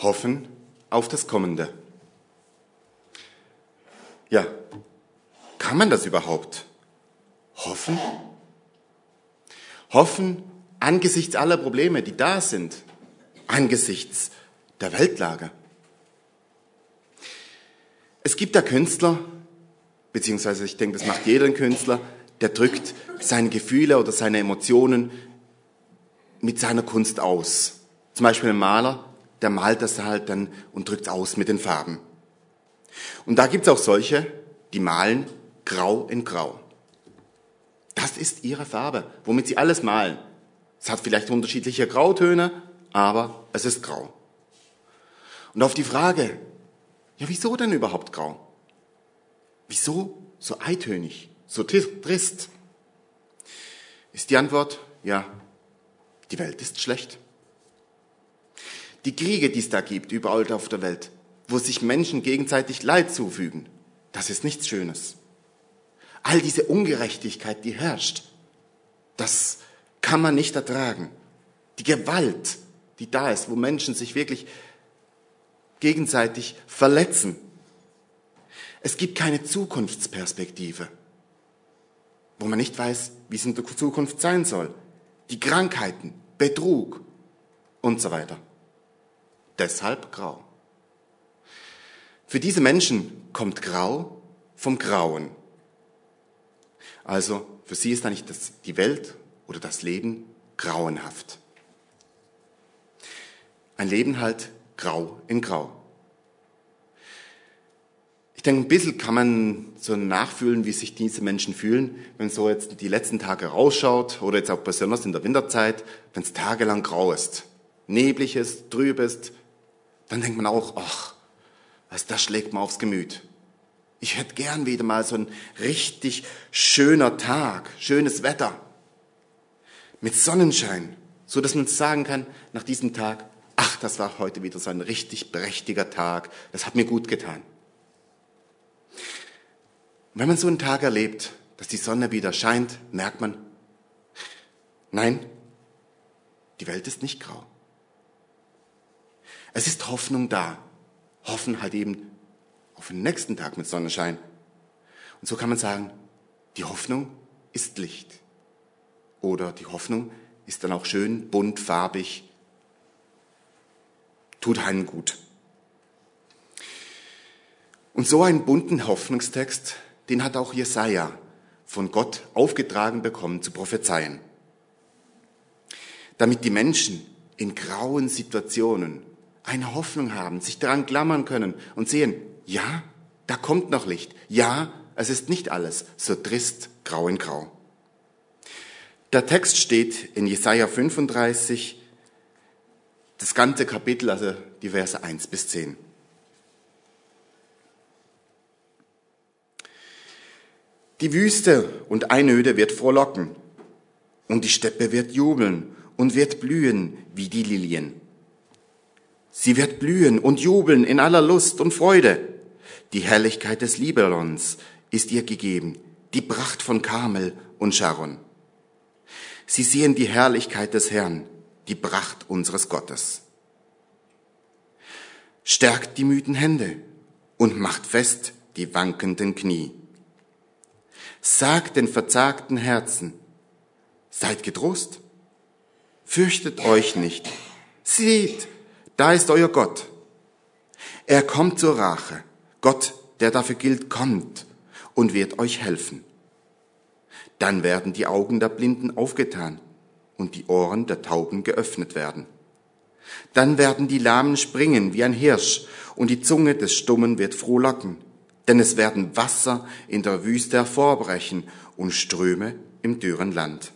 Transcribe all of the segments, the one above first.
Hoffen auf das Kommende. Ja, kann man das überhaupt? Hoffen? Hoffen angesichts aller Probleme, die da sind, angesichts der Weltlage. Es gibt da Künstler, beziehungsweise ich denke, das macht jeder Künstler, der drückt seine Gefühle oder seine Emotionen mit seiner Kunst aus. Zum Beispiel ein Maler, der malt das halt dann und drückt aus mit den Farben. Und da gibt es auch solche, die malen grau in grau. Das ist ihre Farbe, womit sie alles malen. Es hat vielleicht unterschiedliche Grautöne, aber es ist grau. Und auf die Frage, ja, wieso denn überhaupt grau? Wieso so eintönig, so trist? Ist die Antwort, ja, die Welt ist schlecht. Die Kriege, die es da gibt, überall auf der Welt, wo sich Menschen gegenseitig Leid zufügen, das ist nichts Schönes. All diese Ungerechtigkeit, die herrscht, das kann man nicht ertragen. Die Gewalt, die da ist, wo Menschen sich wirklich gegenseitig verletzen. Es gibt keine Zukunftsperspektive, wo man nicht weiß, wie es in der Zukunft sein soll. Die Krankheiten, Betrug und so weiter. Deshalb grau. Für diese Menschen kommt grau vom Grauen. Also für sie ist eigentlich die Welt oder das Leben grauenhaft. Ein Leben halt grau in grau. Ich denke, ein bisschen kann man so nachfühlen, wie sich diese Menschen fühlen, wenn so jetzt die letzten Tage rausschaut oder jetzt auch besonders in der Winterzeit, wenn es tagelang grau ist, neblig ist, trüb ist, dann denkt man auch, ach, das schlägt mir aufs Gemüt. Ich hätte gern wieder mal so ein richtig schöner Tag, schönes Wetter mit Sonnenschein, so dass man sagen kann nach diesem Tag, ach, das war heute wieder so ein richtig prächtiger Tag, das hat mir gut getan. Und wenn man so einen Tag erlebt, dass die Sonne wieder scheint, merkt man, nein, die Welt ist nicht grau. Es ist Hoffnung da. Hoffen halt eben auf den nächsten Tag mit Sonnenschein. Und so kann man sagen, die Hoffnung ist Licht. Oder die Hoffnung ist dann auch schön, bunt, farbig, tut einem gut. Und so einen bunten Hoffnungstext, den hat auch Jesaja von Gott aufgetragen bekommen zu prophezeien. Damit die Menschen in grauen Situationen eine Hoffnung haben, sich daran klammern können und sehen, ja, da kommt noch Licht. Ja, es ist nicht alles so trist, grau in grau. Der Text steht in Jesaja 35, das ganze Kapitel, also die Verse 1 bis 10. Die Wüste und Einöde wird frohlocken und die Steppe wird jubeln und wird blühen wie die Lilien. Sie wird blühen und jubeln in aller Lust und Freude. Die Herrlichkeit des Libanons ist ihr gegeben, die Pracht von Karmel und Sharon. Sie sehen die Herrlichkeit des Herrn, die Pracht unseres Gottes. Stärkt die müden Hände und macht fest die wankenden Knie. Sagt den verzagten Herzen, seid getrost, fürchtet euch nicht. Seht, da ist euer Gott. Er kommt zur Rache. Gott, der dafür gilt, kommt und wird euch helfen. Dann werden die Augen der Blinden aufgetan und die Ohren der Tauben geöffnet werden. Dann werden die Lahmen springen wie ein Hirsch und die Zunge des Stummen wird frohlocken. Denn es werden Wasser in der Wüste hervorbrechen und Ströme im dürren Land.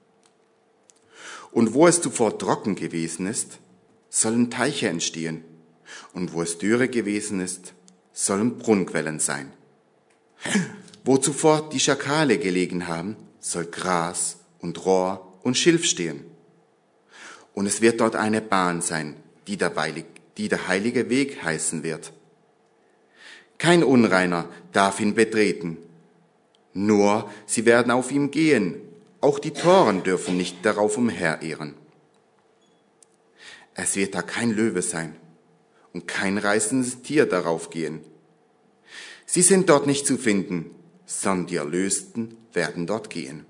Und wo es zuvor trocken gewesen ist, sollen Teiche entstehen, und wo es Dürre gewesen ist, sollen Brunnenquellen sein. Wo zuvor die Schakale gelegen haben, soll Gras und Rohr und Schilf stehen. Und es wird dort eine Bahn sein, die der heilige Weg heißen wird. Kein Unreiner darf ihn betreten, nur sie werden auf ihm gehen, auch die Toren dürfen nicht darauf umherirren. Es wird da kein Löwe sein und kein reißendes Tier darauf gehen. Sie sind dort nicht zu finden, sondern die Erlösten werden dort gehen.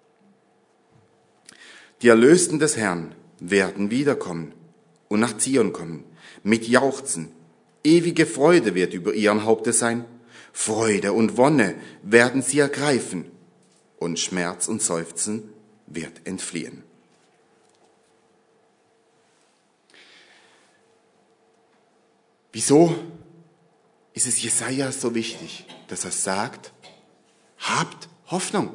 Die Erlösten des Herrn werden wiederkommen und nach Zion kommen, mit Jauchzen. Ewige Freude wird über ihren Haupte sein. Freude und Wonne werden sie ergreifen und Schmerz und Seufzen wird entfliehen. Wieso ist es Jesaja so wichtig, dass er sagt, habt Hoffnung?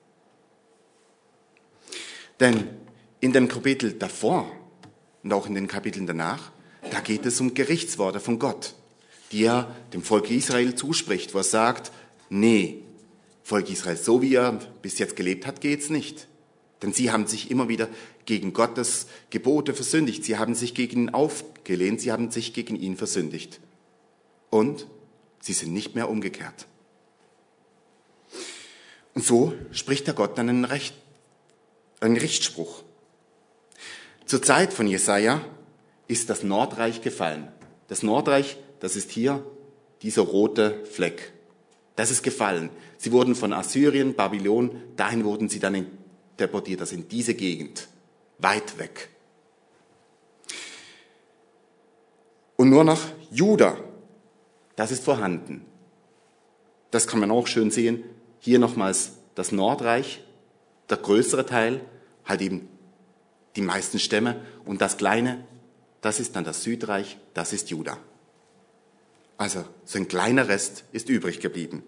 Denn in dem Kapitel davor und auch in den Kapiteln danach, da geht es um Gerichtsworte von Gott, die er dem Volk Israel zuspricht, wo er sagt, nee, Volk Israel, so wie er bis jetzt gelebt hat, geht's nicht. Denn sie haben sich immer wieder gegen Gottes Gebote versündigt. Sie haben sich gegen ihn aufgelehnt, sie haben sich gegen ihn versündigt. Und sie sind nicht mehr umgekehrt. Und so spricht der Gott dann einen Richtspruch. Zur Zeit von Jesaja ist das Nordreich gefallen. Das Nordreich, das ist hier dieser rote Fleck. Das ist gefallen. Sie wurden von Assyrien, Babylon, dahin wurden sie dann deportiert, also in diese Gegend, weit weg. Und nur noch Juda, das ist vorhanden. Das kann man auch schön sehen. Hier nochmals das Nordreich, der größere Teil, halt eben die meisten Stämme. Und das kleine, das ist dann das Südreich, das ist Juda. Also so ein kleiner Rest ist übrig geblieben.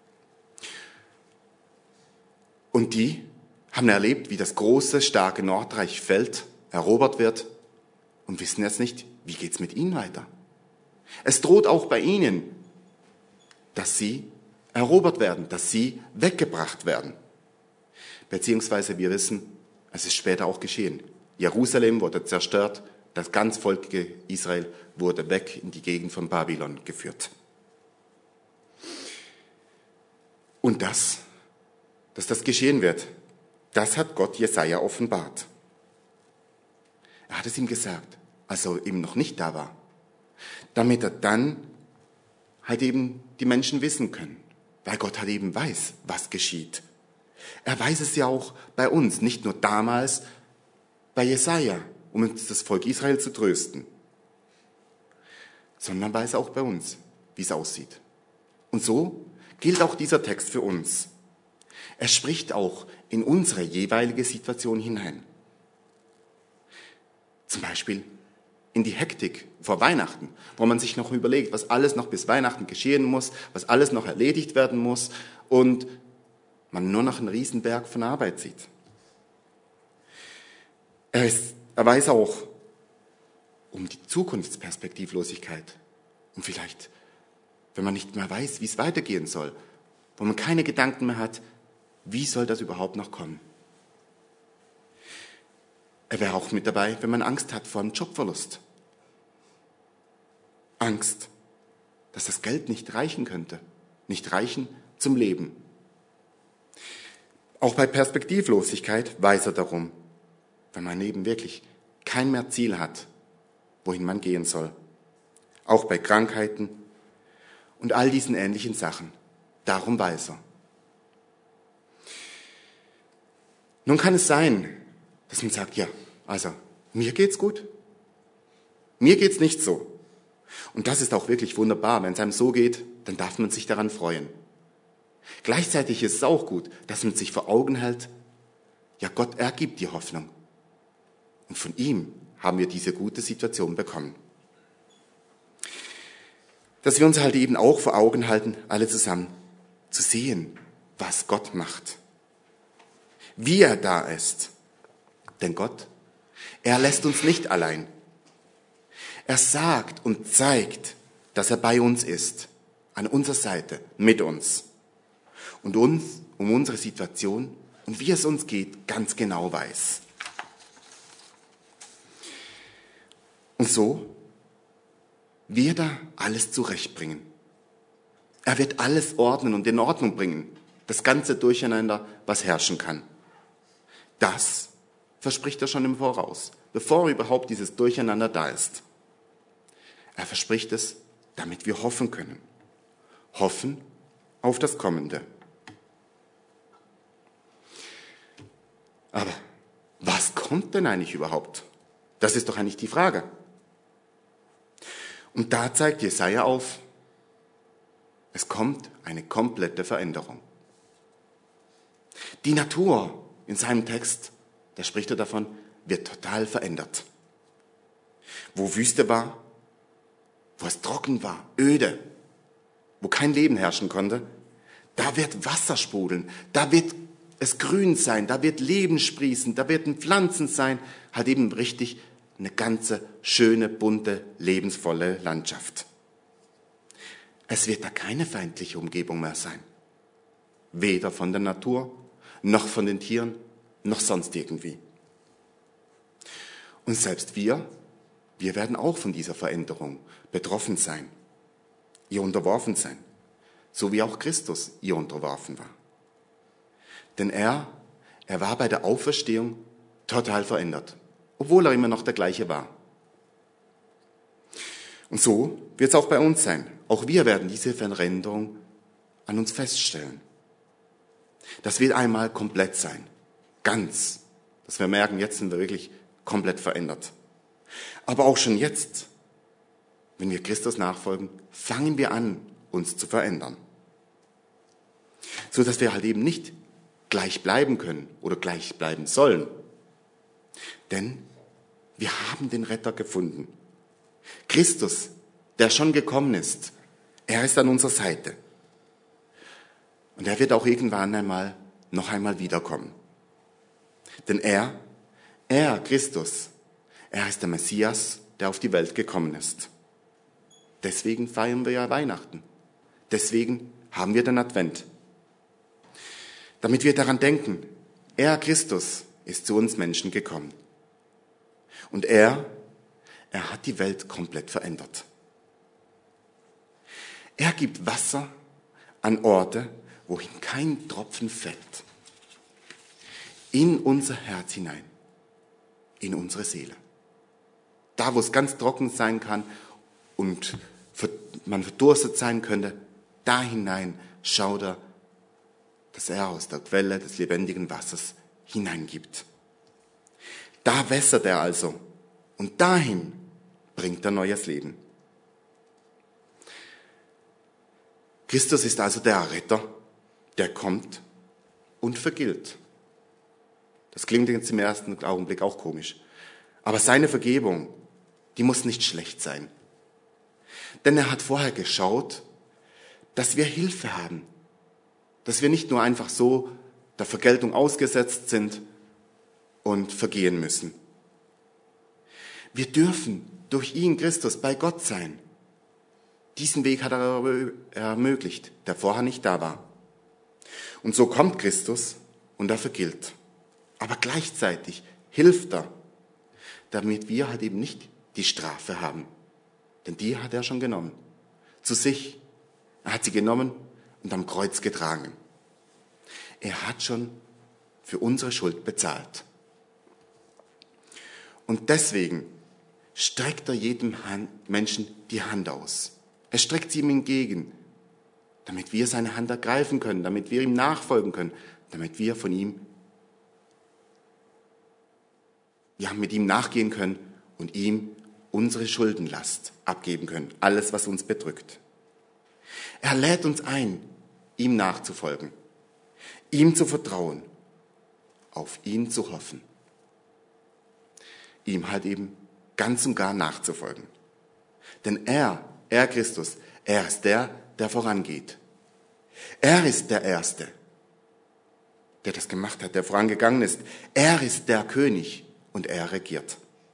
Und die haben erlebt, wie das große, starke Nordreich fällt, erobert wird und wissen jetzt nicht, wie geht's mit ihnen weiter. Es droht auch bei ihnen, dass sie erobert werden, dass sie weggebracht werden. Beziehungsweise wir wissen, es ist später auch geschehen. Jerusalem wurde zerstört, das ganz Volk Israel wurde weg in die Gegend von Babylon geführt. Und dass das geschehen wird, das hat Gott Jesaja offenbart. Er hat es ihm gesagt, als er eben noch nicht da war, damit er dann halt eben die Menschen wissen können, weil Gott halt eben weiß, was geschieht. Er weiß es ja auch bei uns, nicht nur damals bei Jesaja, um uns das Volk Israel zu trösten, sondern weiß auch bei uns, wie es aussieht. Und so gilt auch dieser Text für uns. Er spricht auch in unsere jeweilige Situation hinein. Zum Beispiel in die Hektik vor Weihnachten, wo man sich noch überlegt, was alles noch bis Weihnachten geschehen muss, was alles noch erledigt werden muss und man nur noch einen Riesenberg von Arbeit sieht. Er weiß auch um die Zukunftsperspektivlosigkeit und vielleicht, wenn man nicht mehr weiß, wie es weitergehen soll, wo man keine Gedanken mehr hat, wie soll das überhaupt noch kommen? Er wäre auch mit dabei, wenn man Angst hat vor einem Jobverlust. Angst, dass das Geld nicht reichen könnte, nicht reichen zum Leben. Auch bei Perspektivlosigkeit weiß er darum, wenn man eben wirklich kein mehr Ziel hat, wohin man gehen soll. Auch bei Krankheiten und all diesen ähnlichen Sachen. Darum weiß er. Nun kann es sein, dass man sagt, ja, also mir geht's gut, mir geht's nicht so. Und das ist auch wirklich wunderbar. Wenn es einem so geht, dann darf man sich daran freuen. Gleichzeitig ist es auch gut, dass man sich vor Augen hält, ja, Gott ergibt die Hoffnung. Und von ihm haben wir diese gute Situation bekommen. Dass wir uns halt eben auch vor Augen halten, alle zusammen, zu sehen, was Gott macht. Wie er da ist. Denn Gott, er lässt uns nicht allein. Er sagt und zeigt, dass er bei uns ist, an unserer Seite, mit uns. Und uns um unsere Situation und wie es uns geht, ganz genau weiß. Und so wird er alles zurechtbringen. Er wird alles ordnen und in Ordnung bringen, das ganze Durcheinander, was herrschen kann. Das verspricht er schon im Voraus, bevor überhaupt dieses Durcheinander da ist. Er verspricht es, damit wir hoffen können. Hoffen auf das Kommende. Aber was kommt denn eigentlich überhaupt? Das ist doch eigentlich die Frage. Und da zeigt Jesaja auf, es kommt eine komplette Veränderung. Die Natur in seinem Text, da spricht er davon, wird total verändert. Wo Wüste war, wo es trocken war, öde, wo kein Leben herrschen konnte, da wird Wasser sprudeln, da wird es grün sein, da wird Leben sprießen, da werden Pflanzen sein, halt eben richtig eine ganze schöne, bunte, lebensvolle Landschaft. Es wird da keine feindliche Umgebung mehr sein. Weder von der Natur, noch von den Tieren, noch sonst irgendwie. Und selbst wir werden auch von dieser Veränderung betroffen sein, ihr unterworfen sein, so wie auch Christus ihr unterworfen war. Denn er war bei der Auferstehung total verändert, obwohl er immer noch der gleiche war. Und so wird es auch bei uns sein. Auch wir werden diese Veränderung an uns feststellen. Das wird einmal komplett sein, ganz, dass wir merken, jetzt sind wir wirklich komplett verändert. Aber auch schon jetzt, wenn wir Christus nachfolgen, fangen wir an, uns zu verändern. So dass wir halt eben nicht gleich bleiben können oder gleich bleiben sollen. Denn wir haben den Retter gefunden. Christus, der schon gekommen ist, er ist an unserer Seite. Und er wird auch irgendwann noch einmal wiederkommen. Denn er, Christus, er ist der Messias, der auf die Welt gekommen ist. Deswegen feiern wir ja Weihnachten. Deswegen haben wir den Advent. Damit wir daran denken, er, Christus, ist zu uns Menschen gekommen. Und er hat die Welt komplett verändert. Er gibt Wasser an Orte, wohin kein Tropfen fällt. In unser Herz hinein, in unsere Seele. Da, wo es ganz trocken sein kann und man verdurstet sein könnte, da hinein schaut er, dass er aus der Quelle des lebendigen Wassers hineingibt. Da wässert er also und dahin bringt er neues Leben. Christus ist also der Retter, der kommt und vergilt. Das klingt jetzt im ersten Augenblick auch komisch. Aber seine Vergebung, die muss nicht schlecht sein. Denn er hat vorher geschaut, dass wir Hilfe haben. Dass wir nicht nur einfach so der Vergeltung ausgesetzt sind und vergehen müssen. Wir dürfen durch ihn, Christus, bei Gott sein. Diesen Weg hat er ermöglicht, der vorher nicht da war. Und so kommt Christus und er vergilt. Aber gleichzeitig hilft er, damit wir halt eben nicht die Strafe haben. Denn die hat er schon genommen. Zu sich. Er hat sie genommen und am Kreuz getragen. Er hat schon für unsere Schuld bezahlt. Und deswegen streckt er jedem Menschen die Hand aus. Er streckt sie ihm entgegen, damit wir seine Hand ergreifen können, damit wir ihm nachfolgen können, damit wir von ihm, mit ihm nachgehen können und ihm unsere Schuldenlast abgeben können, alles, was uns bedrückt. Er lädt uns ein, ihm nachzufolgen, ihm zu vertrauen, auf ihn zu hoffen, ihm halt eben ganz und gar nachzufolgen. Denn er, Christus, er ist der vorangeht. Er ist der Erste, der das gemacht hat, der vorangegangen ist. Er ist der König und er regiert.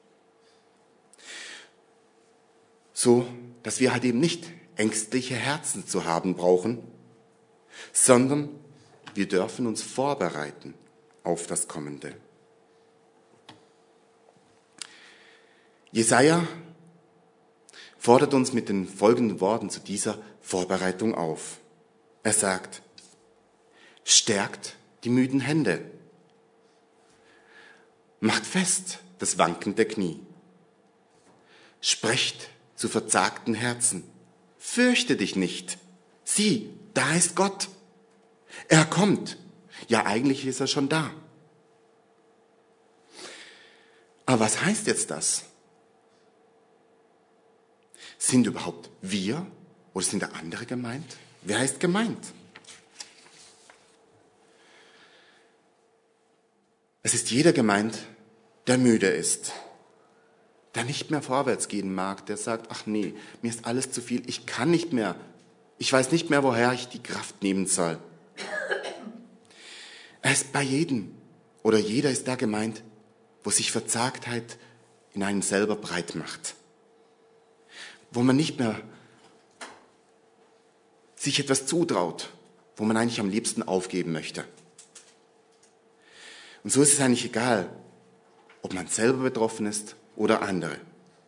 So, dass wir halt eben nicht ängstliche Herzen zu haben brauchen, sondern wir dürfen uns vorbereiten auf das Kommende. Jesaja fordert uns mit den folgenden Worten zu dieser Vorbereitung auf. Er sagt, stärkt die müden Hände, macht fest das wankende Knie, sprecht zu verzagten Herzen. Fürchte dich nicht. Sieh, da ist Gott. Er kommt. Ja, eigentlich ist er schon da. Aber was heißt jetzt das? Sind überhaupt wir oder sind da andere gemeint? Wer ist gemeint? Es ist jeder gemeint, der müde ist, der nicht mehr vorwärts gehen mag, der sagt, ach nee, mir ist alles zu viel, ich kann nicht mehr, ich weiß nicht mehr, woher ich die Kraft nehmen soll. Er ist bei jedem oder jeder ist da gemeint, wo sich Verzagtheit in einem selber breit macht, wo man nicht mehr sich etwas zutraut, wo man eigentlich am liebsten aufgeben möchte. Und so ist es eigentlich egal, ob man selber betroffen ist oder andere.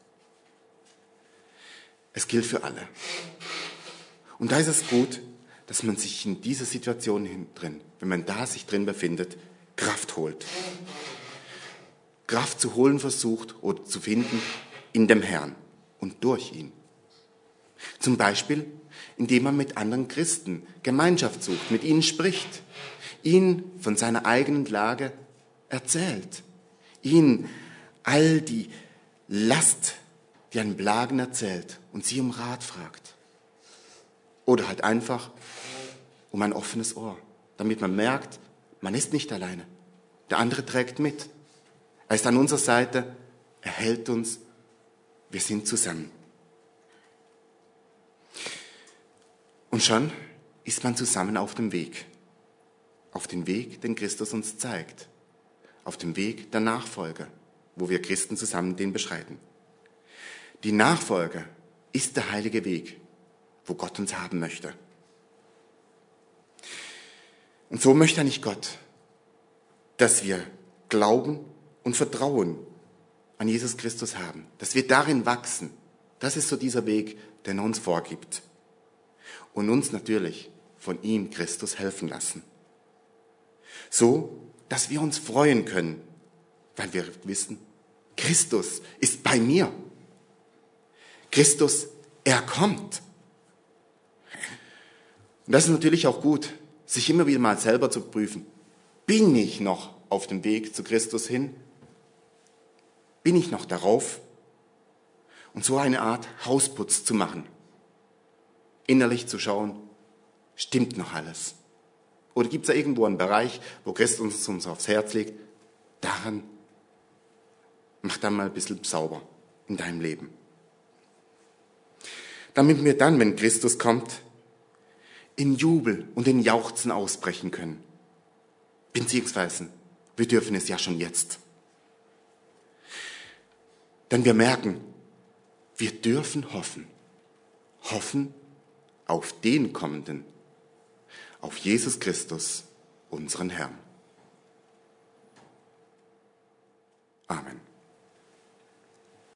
Es gilt für alle. Und da ist es gut, dass man sich in dieser Situation drin, wenn man da sich drin befindet, Kraft holt. Kraft zu holen versucht oder zu finden in dem Herrn und durch ihn. Zum Beispiel, indem man mit anderen Christen Gemeinschaft sucht, mit ihnen spricht, ihnen von seiner eigenen Lage erzählt, ihnen all die Last, die einen plagen, erzählt und sie um Rat fragt. Oder halt einfach um ein offenes Ohr, damit man merkt, man ist nicht alleine. Der andere trägt mit. Er ist an unserer Seite, er hält uns, wir sind zusammen. Und schon ist man zusammen auf dem Weg. Auf den Weg, den Christus uns zeigt. Auf dem Weg der Nachfolge, wo wir Christen zusammen den beschreiten. Die Nachfolge ist der heilige Weg, wo Gott uns haben möchte. Und so möchte eigentlich Gott, dass wir Glauben und Vertrauen an Jesus Christus haben, dass wir darin wachsen. Das ist so dieser Weg, den er uns vorgibt. Und uns natürlich von ihm, Christus, helfen lassen. So, dass wir uns freuen können, weil wir wissen, Christus ist bei mir. Christus, er kommt. Und das ist natürlich auch gut, sich immer wieder mal selber zu prüfen. Bin ich noch auf dem Weg zu Christus hin? Bin ich noch darauf? Und so eine Art Hausputz zu machen. Innerlich zu schauen, stimmt noch alles? Oder gibt es da irgendwo einen Bereich, wo Christus uns aufs Herz legt, daran mach dann mal ein bisschen sauber in deinem Leben. Damit wir dann, wenn Christus kommt, in Jubel und in Jauchzen ausbrechen können. Beziehungsweise, wir dürfen es ja schon jetzt. Denn wir merken, wir dürfen hoffen. Hoffen auf den Kommenden, auf Jesus Christus, unseren Herrn.